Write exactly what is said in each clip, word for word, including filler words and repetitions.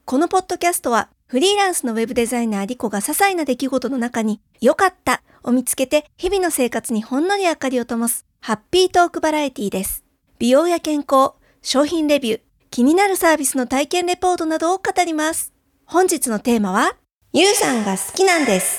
このポッドキャストはフリーランスのウェブデザイナーリコが些細な出来事の中に良かったを見つけて日々の生活にほんのり明かりを灯すハッピートークバラエティです。美容や健康、商品レビュー、気になるサービスの体験レポートなどを語ります。本日のテーマはゆうさんが好きなんです。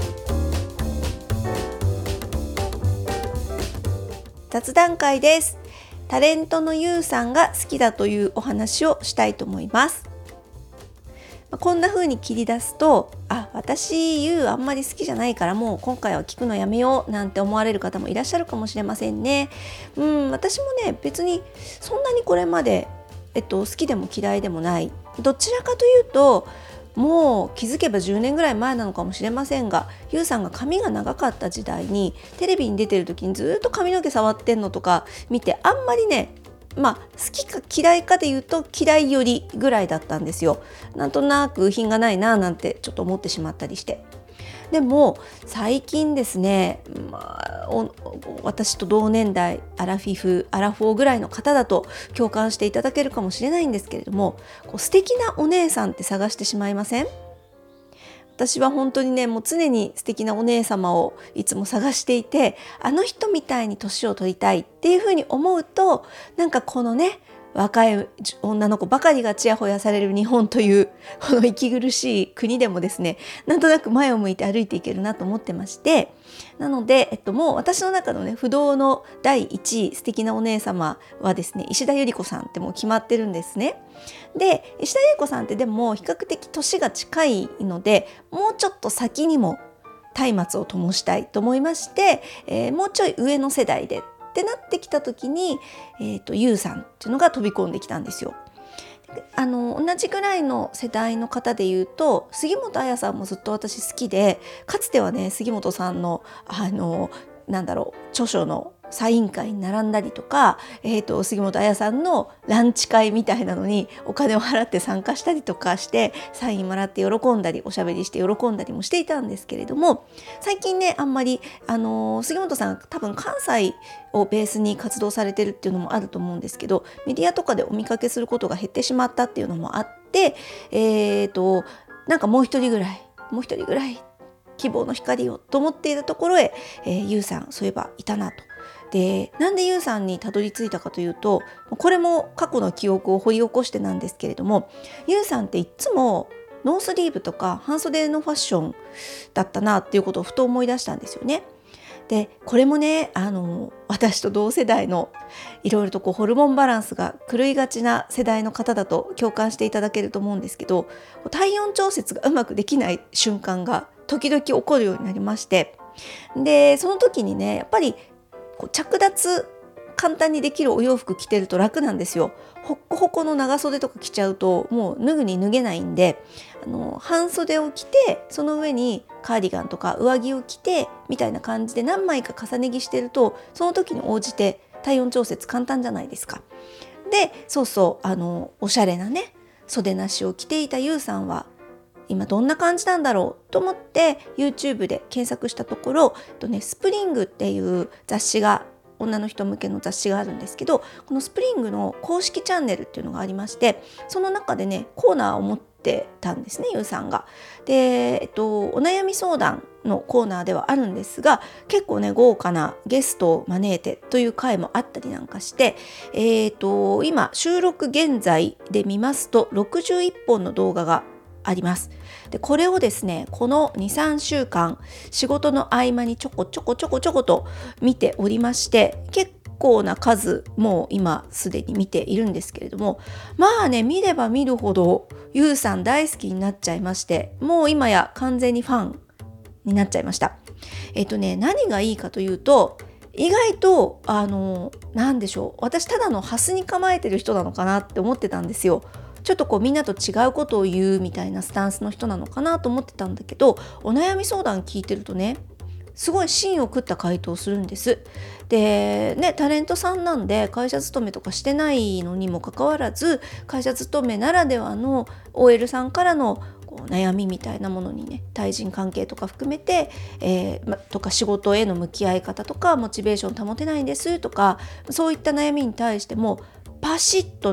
雑談会です。タレントのゆうさんが好きだというお話をしたいと思います。こんな風に切り出すと、あ、私ゆうあんまり好きじゃないからもう今回は聞くのやめようなんて思われる方もいらっしゃるかもしれませんね。うん、私もね別にそんなにこれまで、えっと、好きでも嫌いでもない。どちらかというともう気づけばじゅうねんぐらい前なのかもしれませんが、ゆうさんが髪が長かった時代にテレビに出てる時にずっと髪の毛触ってんのとか見て、あんまりねまあ好きか嫌いかで言うと嫌いよりぐらいだったんですよ。なんとなく品がないななんてちょっと思ってしまったりして。でも最近ですね、まあ、私と同年代アラフィフアラフォーぐらいの方だと共感していただけるかもしれないんですけれども、こう素敵なお姉さんって探してしまいません？私は本当にねもう常に素敵なお姉様をいつも探していて、あの人みたいに年を取りたいっていうふうに思うと、なんかこのね若い女の子ばかりがちやほやされる日本というこの息苦しい国でもですね、なんとなく前を向いて歩いていけるなと思ってまして、なので、えっと、もう私の中のね不動のだいいちい素敵なお姉様はですね、石田ゆり子さんってもう決まってるんですね。で、石田ゆり子さんってでも比較的年が近いので、もうちょっと先にも松明を灯したいと思いまして、えー、もうちょい上の世代でってなってきた時に、えーと、ゆうさんっていうのが飛び込んできたんですよ。あの同じぐらいの世代の方でいうと杉本彩さんもずっと私好きで、かつてはね杉本さんのあのなんだろう著書のサイン会に並んだりとか、えーと、杉本彩さんのランチ会みたいなのにお金を払って参加したりとかしてサインもらって喜んだりおしゃべりして喜んだりもしていたんですけれども、最近ねあんまりあのー、杉本さん多分関西をベースに活動されてるっていうのもあると思うんですけど、メディアとかでお見かけすることが減ってしまったっていうのもあって、えーとなんかもう一人ぐらいもう一人ぐらい希望の光をと思っているところへ、えー、ゆうさんそういえばいたなと。で、なんでゆうさんにたどり着いたかというと、これも過去の記憶を掘り起こしてなんですけれども、ゆうさんっていつもノースリーブとか半袖のファッションだったなっていうことをふと思い出したんですよね。で、これもねあの私と同世代のいろいろとこうホルモンバランスが狂いがちな世代の方だと共感していただけると思うんですけど、体温調節がうまくできない瞬間が時々起こるようになりまして、でその時にねやっぱりこう着脱簡単にできるお洋服着てると楽なんですよ。ほっこほこの長袖とか着ちゃうともう脱ぐに脱げないんで、あの半袖を着てその上にカーディガンとか上着を着てみたいな感じで何枚か重ね着してると、その時に応じて体温調節簡単じゃないですか。で、そうそうあのおしゃれなね袖なしを着ていたゆうさんは今どんな感じなんだろうと思って YouTube で検索したところ、とね、スプリングっていう雑誌が女の人向けの雑誌があるんですけど、このスプリングの公式チャンネルっていうのがありまして、その中でねコーナーを持ってたんですね、ゆうさんが。で、えっと、お悩み相談のコーナーではあるんですが、結構ね豪華なゲストを招いてという回もあったりなんかして、えっと、今収録現在で見ますとろくじゅういっぽんの動画があります。でこれをですねこの にさんしゅうかん仕事の合間にちょこちょこちょこちょこと見ておりまして、結構な数もう今すでに見ているんですけれども、まあね見れば見るほどゆうさん大好きになっちゃいまして、もう今や完全にファンになっちゃいました。えっとね何がいいかというと、意外とあのなんでしょう、私ただのハスに構えてる人なのかなって思ってたんですよ。ちょっとこうみんなと違うことを言うみたいなスタンスの人なのかなと思ってたんだけど、お悩み相談聞いてるとねすごい芯を食った回答をするんです。でね、タレントさんなんで会社勤めとかしてないのにもかかわらず、会社勤めならではの オーエル さんからのこう悩みみたいなものにね、対人関係とか含めて、えーま、とか仕事への向き合い方とかモチベーション保てないんですとか、そういった悩みに対してもパシッとね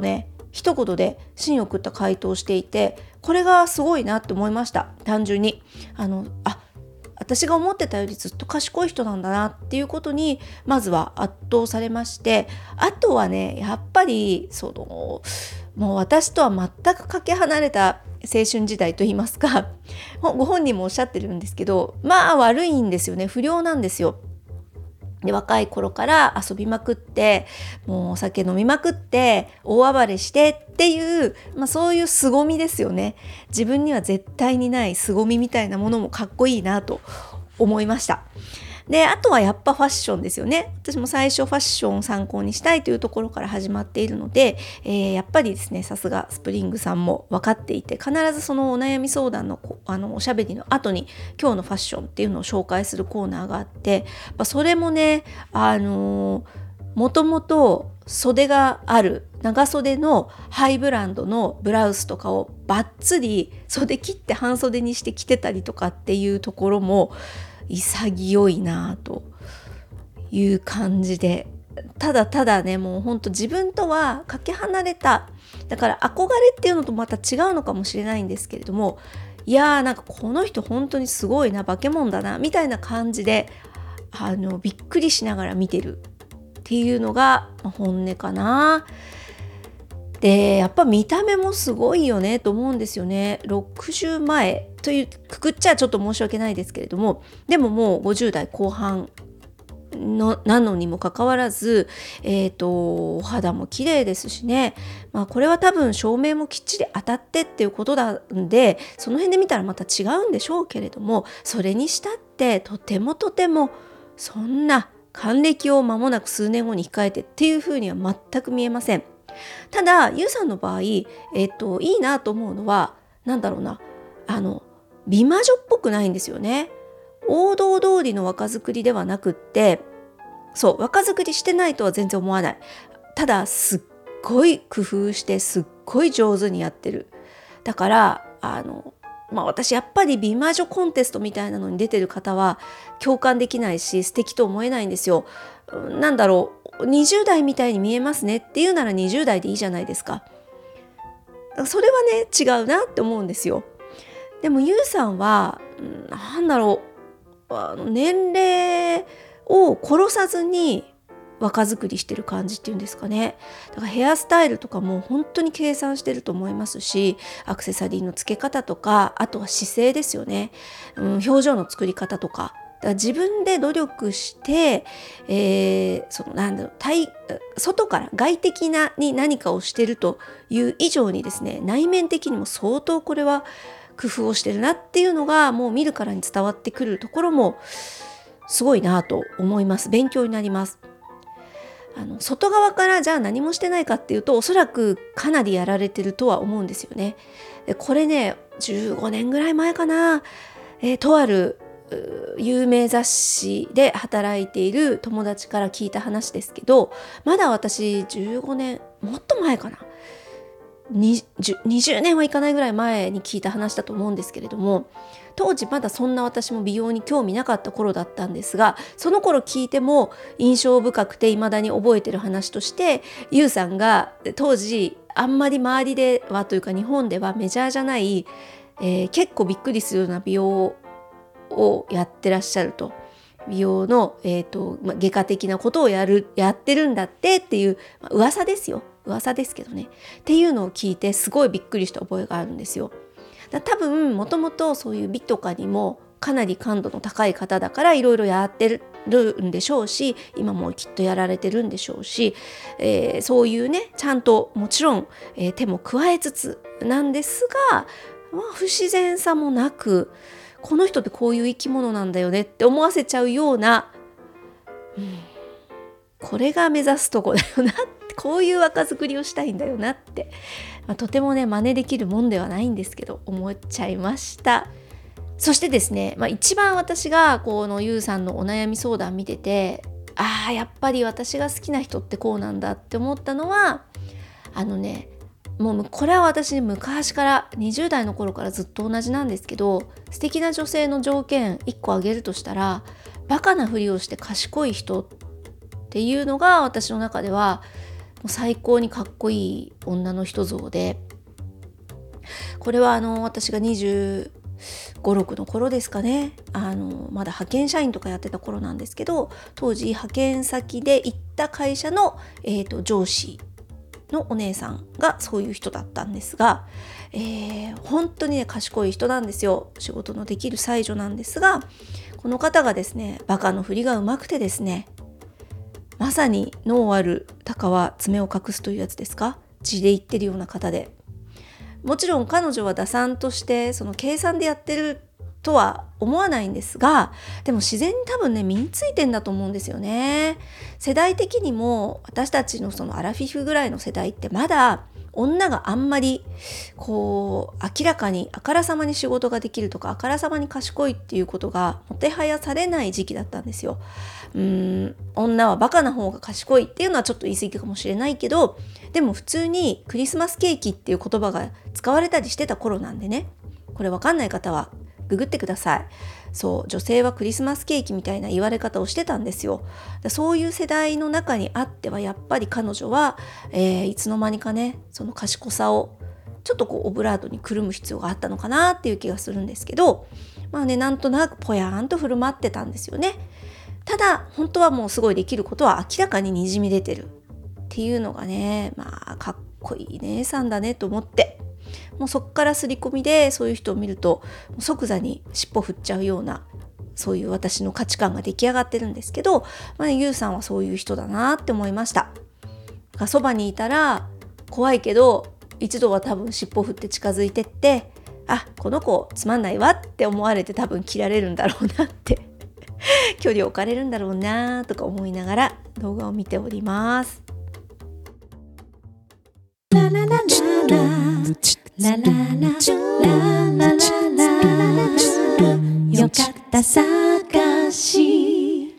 一言で芯を食った回答をしていて、これがすごいなって思いました。単純にあのあ私が思ってたよりずっと賢い人なんだなっていうことにまずは圧倒されまして、あとはねやっぱりそのもう私とは全くかけ離れた青春時代といいますか、ご本人もおっしゃってるんですけど、まあ悪いんですよね。不良なんですよ。で若い頃から遊びまくって、もうお酒飲みまくって大暴れしてっていう、まあ、そういう凄みですよね。自分には絶対にない凄みみたいなものもかっこいいなと思いました。であとはやっぱファッションですよね。私も最初ファッションを参考にしたいというところから始まっているので、えー、やっぱりですね、さすがスプリングさんも分かっていて、必ずそのお悩み相談のあのおしゃべりの後に今日のファッションっていうのを紹介するコーナーがあって、まあ、それもねあのー、もともと袖がある長袖のハイブランドのブラウスとかをバッツリ袖切って半袖にして着てたりとかっていうところも潔いなという感じで、ただただねもうほんと自分とはかけ離れた、だから憧れっていうのとまた違うのかもしれないんですけれども、いやーなんかこの人本当にすごいな、化け物だなみたいな感じであのびっくりしながら見てるっていうのが本音かな。でやっぱ見た目もすごいよねと思うんですよね。ろくじゅう前というくくっちゃちょっと申し訳ないですけれども、でももうごじゅう代後半のなのにもかかわらず、えーと、お肌も綺麗ですしね、まあ、これは多分照明もきっちり当たってっていうことなんで、その辺で見たらまた違うんでしょうけれども、それにしたってとてもとてもそんな還暦を間もなく数年後に控えてっていうふうには全く見えません。ただゆうさんの場合、えーと、いいなと思うのはなんだろうな、あの美魔女っぽくないんですよね。王道通りの若作りではなくって、そう若作りしてないとは全然思わない。ただすっごい工夫してすっごい上手にやってる。だからあのまあ私やっぱり美魔女コンテストみたいなのに出てる方は共感できないし素敵と思えないんですよ。なんだろう、にじゅう代みたいに見えますねっていうならにじゅう代でいいじゃないですか。それはね違うなって思うんですよ。でもゆうさんはなんだろう、あの年齢を殺さずに若作りしてる感じっていうんですかね。だからヘアスタイルとかも本当に計算してると思いますし、アクセサリーの付け方とか、あとは姿勢ですよね、うん、表情の作り方とか、だから自分で努力して、えー、そのなんだろう対外から外的なに何かをしてるという以上にですね、内面的にも相当これは工夫をしてるなっていうのがもう見るからに伝わってくるところもすごいなと思います。勉強になります。あの外側からじゃあ何もしてないかっていうと、おそらくかなりやられてるとは思うんですよね。でこれねじゅうごねんぐらい前かな、えー、とある有名雑誌で働いている友達から聞いた話ですけど、まだ私じゅうごねんもっと前かな、にじゅうねんはいかないぐらい前に聞いた話だと思うんですけれども、当時まだそんな私も美容に興味なかった頃だったんですが、その頃聞いても印象深くて未だに覚えてる話として、ゆうさんが当時あんまり周りではというか日本ではメジャーじゃない、えー、結構びっくりするような美容をやってらっしゃると、美容の、えーとまあ、外科的なことをやるやってるんだってっていう、まあ、噂ですよ噂ですけどねっていうのを聞いてすごいびっくりした覚えがあるんですよ。だ多分もともとそういう美とかにもかなり感度の高い方だからいろいろやってるんでしょうし、今もきっとやられてるんでしょうし、えー、そういうねちゃんともちろん、えー、手も加えつつなんですが、まあ、不自然さもなく、この人ってこういう生き物なんだよねって思わせちゃうような、うん、これが目指すとこだよなって、こういう若作りをしたいんだよなって、まあ、とてもね真似できるもんではないんですけど思っちゃいました。そしてですね、まあ、一番私がこのゆうさんのお悩み相談見てて、ああやっぱり私が好きな人ってこうなんだって思ったのは、あのねもうこれは私昔からにじゅう代の頃からずっと同じなんですけど、素敵な女性の条件いっこ挙げるとしたら、バカなふりをして賢い人っていうのが私の中ではう最高にかっこいい女の人像で、これはあの私がにじゅうご、ろくの頃ですかね、あのまだ派遣社員とかやってた頃なんですけど、当時派遣先で行った会社の、えーと、上司のお姉さんがそういう人だったんですが、えー、本当にね賢い人なんですよ。仕事のできる才女なんですが、この方がですねバカの振りがうまくてですね、まさに脳ある鷹は爪を隠すというやつですか、字で言ってるような方で、もちろん彼女は打算としてその計算でやってるとは思わないんですが、でも自然に多分ね身についてんだと思うんですよね。世代的にも私たちのそのアラフィフぐらいの世代ってまだ女があんまりこう明らかにあからさまに仕事ができるとかあからさまに賢いっていうことがもてはやされない時期だったんですよ。うーん女はバカな方が賢いっていうのはちょっと言い過ぎかもしれないけど、でも普通にクリスマスケーキっていう言葉が使われたりしてた頃なんでね、これわかんない方はググってください。そう、女性はクリスマスケーキみたいな言われ方をしてたんですよ。そういう世代の中にあってはやっぱり彼女は、えー、いつの間にかねその賢さをちょっとこうオブラートにくるむ必要があったのかなっていう気がするんですけど、まあねなんとなくぽやーんと振る舞ってたんですよね。ただ本当はもうすごいできることは明らかににじみ出てるっていうのがね、まあかっこいい姉さんだねと思って、もうそっから刷り込みでそういう人を見ると即座に尻尾振っちゃうような、そういう私の価値観が出来上がってるんですけど、まあね、ゆうさんはそういう人だなって思いました。そばにいたら怖いけど一度は多分尻尾振って近づいてって、あ、この子つまんないわって思われて多分切られるんだろうなって距離を置かれるんだろうなとか思いながら動画を見ております。ララララララララララよかった探し。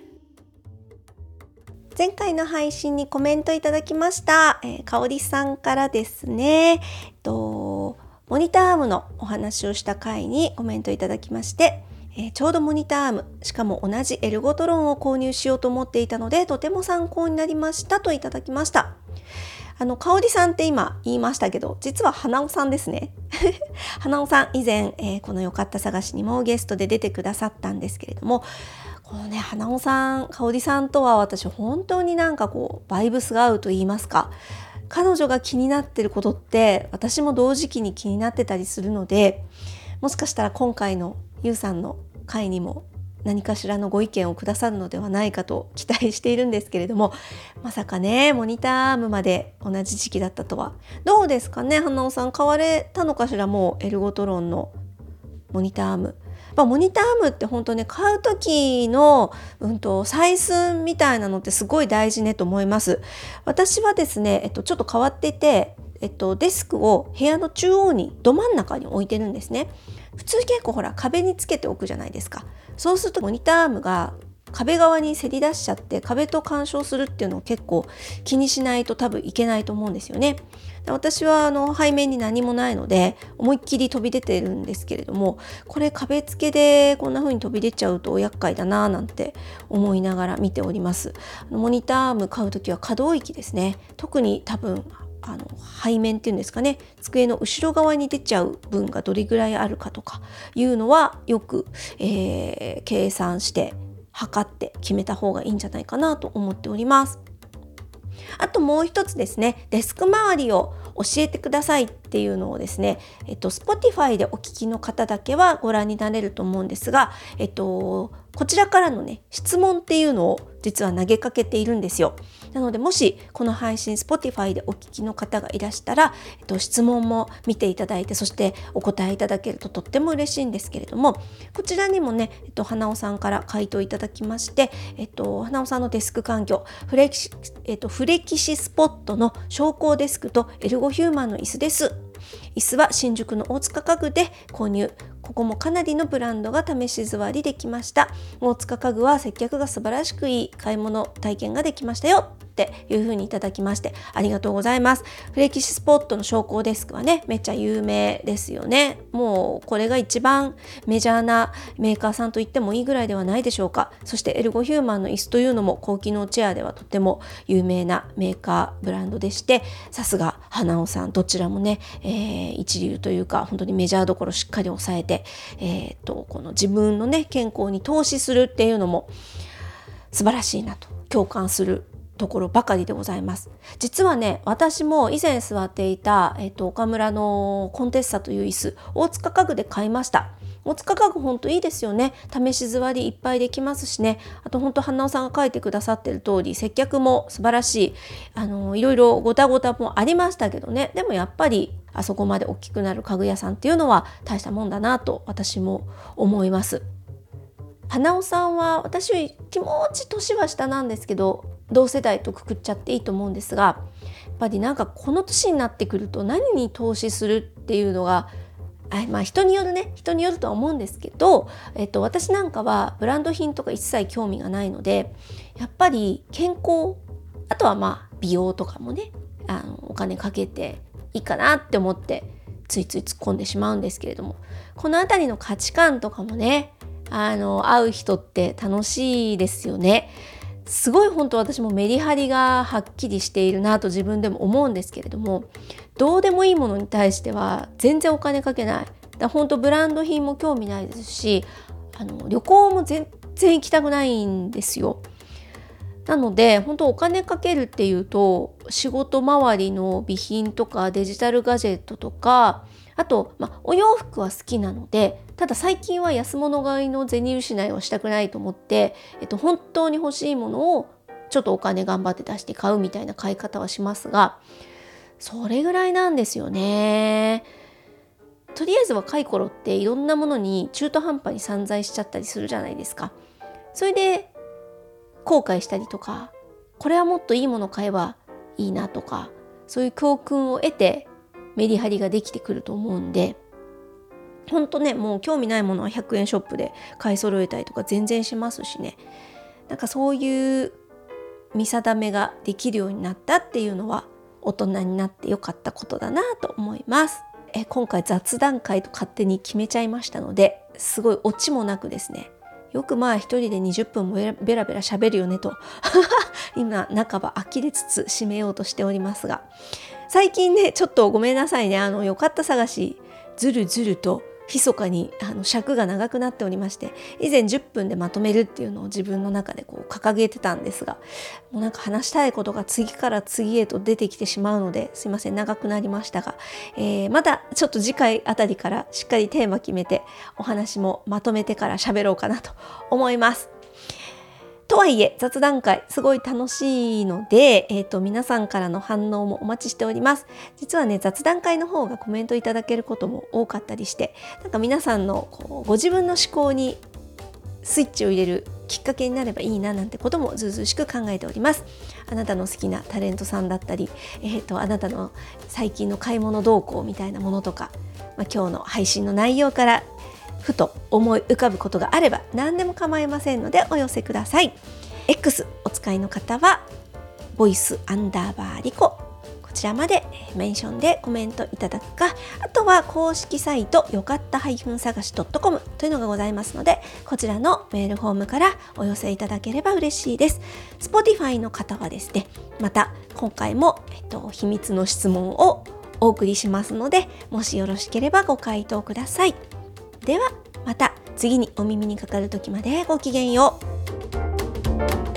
前回の配信にコメントいただきました、えー、かおりさんからですね、えっと、モニターアームのお話をした回にコメントいただきまして、えー、ちょうどモニターアーム、しかも同じエルゴトロンを購入しようと思っていたのでとても参考になりましたといただきました。あのかおりさんって今言いましたけど、実は花尾さんですね花尾さん以前、えー、このよかった探しにもゲストで出てくださったんですけれども、このね花尾さん、かおりさんとは私本当になんかこうバイブスが合うと言いますか、彼女が気になってることって私も同時期に気になってたりするので、もしかしたら今回のゆうさんの回にも何かしらのご意見をくださるのではないかと期待しているんですけれども、まさかねモニターアームまで同じ時期だったとは。どうですかね、花尾さん買われたのかしら、もうエルゴトロンのモニターアーム。まあ、モニターアームって本当ね買う時の、うんと、採寸みたいなのってすごい大事ねと思います。私はですね、えっと、ちょっと変わっていて、えっと、デスクを部屋の中央にど真ん中に置いてるんですね。普通結構ほら壁につけておくじゃないですか。そうするとモニターアームが壁側にせり出しちゃって壁と干渉するっていうのを結構気にしないと多分いけないと思うんですよね。私はあの背面に何もないので思いっきり飛び出てるんですけれども、これ壁付けでこんな風に飛び出ちゃうと厄介だななんて思いながら見ております。モニターアーム買うときは可動域ですね。特に多分あの背面っていうんですかね、机の後ろ側に出ちゃう分がどれぐらいあるかとかいうのはよく、えー、計算して測って決めた方がいいんじゃないかなと思っております。あともう一つですね、デスク周りを教えてくださいっていうのをですね、えっと、Spotify でお聞きの方だけはご覧になれると思うんですが、えっと、こちらからのね、質問っていうのを実は投げかけているんですよ。なので、もしこの配信 Spotify でお聞きの方がいらしたら、えっと、質問も見ていただいて、そしてお答えいただけるととっても嬉しいんですけれども、こちらにもね、えっと、花尾さんから回答いただきまして、えっと、花尾さんのデスク環境、フレキシ、えっと、フレキシスポットの昇降デスクとエルゴヒューマンの椅子です。椅子は新宿の大塚家具で購入。ここもかなりのブランドが試し座りできました。大塚家具は接客が素晴らしくいい買い物体験ができましたよ。 っていう風にいただきましてありがとうございます。フレキシスポットの昇降デスクはねめっちゃ有名ですよね。もうこれが一番メジャーなメーカーさんと言ってもいいぐらいではないでしょうか。そしてエルゴヒューマンの椅子というのも高機能チェアではとても有名なメーカーブランドでして、さすが花尾さんどちらもね、えー、一流というか本当にメジャーどころしっかり抑えて、えー、っとこの自分のね健康に投資するっていうのも素晴らしいなと共感するところばかりでございます。実はね私も以前座っていた、えー、っと岡村のコンテッサという椅子大塚家具で買いました。大塚家具本当いいですよね。試し座りいっぱいできますしね。あと本当花尾さんが書いてくださってる通り接客も素晴らしい。あのいろいろごたごたもありましたけどね。でもやっぱりあそこまで大きくなる家具屋さんっていうのは大したもんだなと私も思います。花尾さんは私より気持ち年は下なんですけど同世代とくくっちゃっていいと思うんですが、やっぱりなんかこの年になってくると何に投資するっていうのがまあ人によるね人によるとは思うんですけど、えっと、私なんかはブランド品とか一切興味がないので、やっぱり健康、あとはまあ美容とかもねあのお金かけていいかなって思ってついつい突っ込んでしまうんですけれども、このあたりの価値観とかもねあの合う人って楽しいですよね。すごい本当私もメリハリがはっきりしているなと自分でも思うんですけれども、どうでもいいものに対しては全然お金かけない。だ本当ブランド品も興味ないですし、あの旅行も全然行きたくないんですよ。なので本当お金かけるっていうと仕事周りの備品とかデジタルガジェットとか、あと、まあ、お洋服は好きなので、ただ最近は安物買いの銭失いをしたくないと思って、えっと、本当に欲しいものをちょっとお金頑張って出して買うみたいな買い方はしますが、それぐらいなんですよね。とりあえず若い頃っていろんなものに中途半端に散財しちゃったりするじゃないですか。それで後悔したりとか、これはもっといいもの買えばいいなとか、そういう教訓を得てメリハリができてくると思うんで、ほんとねもう興味ないものはひゃくえんショップで買い揃えたりとか全然しますしね。なんかそういう見定めができるようになったっていうのは大人になってよかったことだなと思います。え今回雑談会と勝手に決めちゃいましたので、すごいオチもなくですね、よくまあ一人でにじゅっぷんもベラベラ喋るよねと今半ば呆れつつ締めようとしておりますが、最近ねちょっとごめんなさいね、あのよかった探しずるずると密かにあの尺が長くなっておりまして、以前じゅっぷんでまとめるっていうのを自分の中でこう掲げてたんですが、もうなんか話したいことが次から次へと出てきてしまうので、すいません長くなりましたが、えー、またちょっと次回あたりからしっかりテーマ決めてお話もまとめてから喋ろうかなと思います。とはいえ雑談会すごい楽しいので、えーと、皆さんからの反応もお待ちしております。実はね雑談会の方がコメントいただけることも多かったりして、なんか皆さんのこうご自分の思考にスイッチを入れるきっかけになればいいななんてこともずうずうしく考えております。あなたの好きなタレントさんだったり、えーと、あなたの最近の買い物動向みたいなものとか、まあ、今日の配信の内容からふと思い浮かぶことがあれば何でも構いませんのでお寄せください。 X お使いの方はボイスアンダーバーリコ、こちらまでメンションでコメントいただくか、あとは公式サイトよかった探し .com というのがございますので、こちらのメールフォームからお寄せいただければ嬉しいです。 Spotify の方はですね、また今回も、えっと、秘密の質問をお送りしますので、もしよろしければご回答ください。ではまた次にお耳にかかる時までごきげんよう。